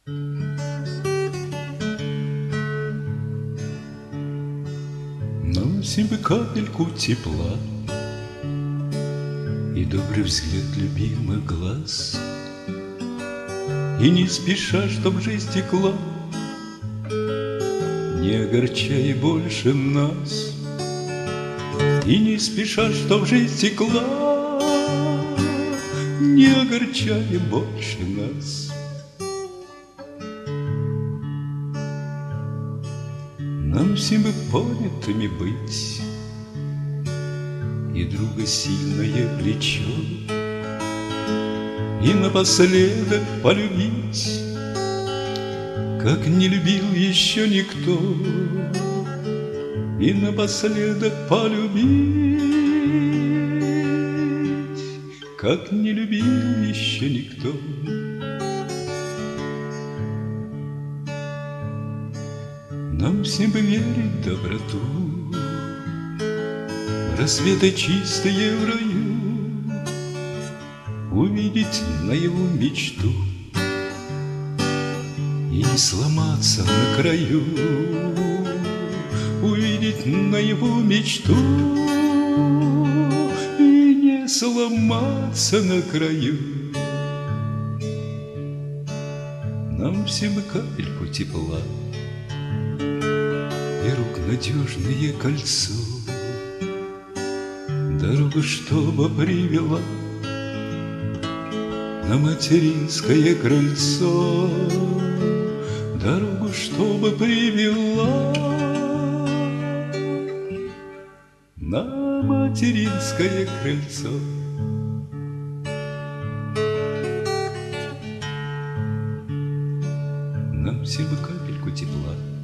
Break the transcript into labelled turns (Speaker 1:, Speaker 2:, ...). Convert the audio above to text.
Speaker 1: Нам всем бы капельку тепла и добрый взгляд любимых глаз, и не спеша, чтоб жизнь текла, не огорчай больше нас. И не спеша, чтоб жизнь текла, не огорчай больше нас. Нам всем бы понятыми быть и друга сильное плечо, и напоследок полюбить, как не любил еще никто, и напоследок полюбить, как не любил еще никто. Нам всем бы верить в доброту, рассветы чистые в раю, увидеть наяву мечту и не сломаться на краю, увидеть наяву мечту и не сломаться на краю. Нам всем бы капельку тепла и рук надежное кольцо, дорогу, чтобы привела на материнское крыльцо, дорогу, чтобы привела на материнское крыльцо. Нам всем бы капельку тепла